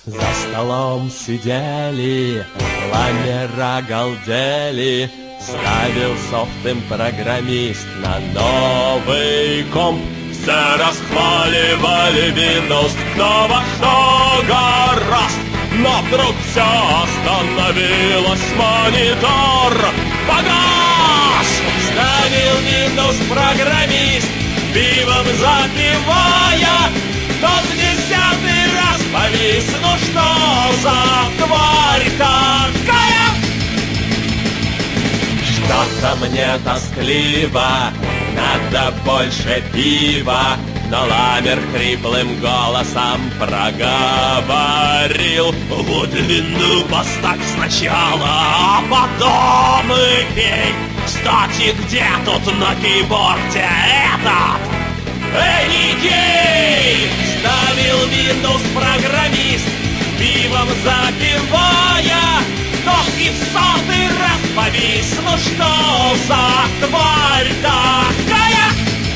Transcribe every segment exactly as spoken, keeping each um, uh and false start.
За столом сидели, ламера галдели. Ставил софт им программист на новый комп. Все расхваливали Windows, кто во что гораст. Но вдруг все остановилось, монитор погас. Ставил Windows программист, пивом запивая. Тот в десятый раз повис, ну что за тварь такая? Что-то мне тоскливо, надо больше пива. Но ламер хриплым голосом проговорил: вот вину поставь сначала, а потом и пей. Кстати, где тут на кейборде этот? Эй, Никей! Ставил Windows программист, пивом запивая. Тот и в сотый раз повис, ну что за тварь такая?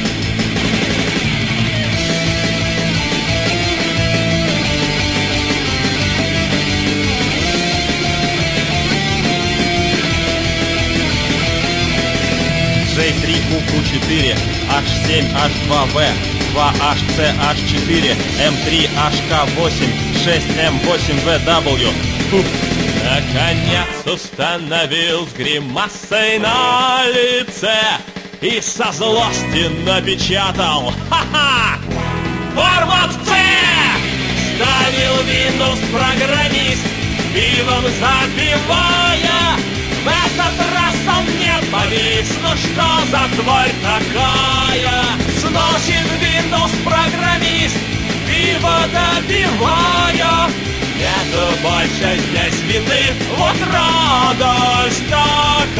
джей три, ку ку четыре, эйч семь, эйч два ви, два эйч си, эйч четыре, эм три, эйч ка восемь, шесть эм восемь ви дабл ю. Фух. Наконец установил с гримасой на лице и со злости напечатал: ха-ха! Формат C! Ставил Windows программист, пивом запивая. В этот раз он не повис, ну что за тварь такая? Сносит Windows программист, пиво допивая. Нету больше здесь вины, вот радость так.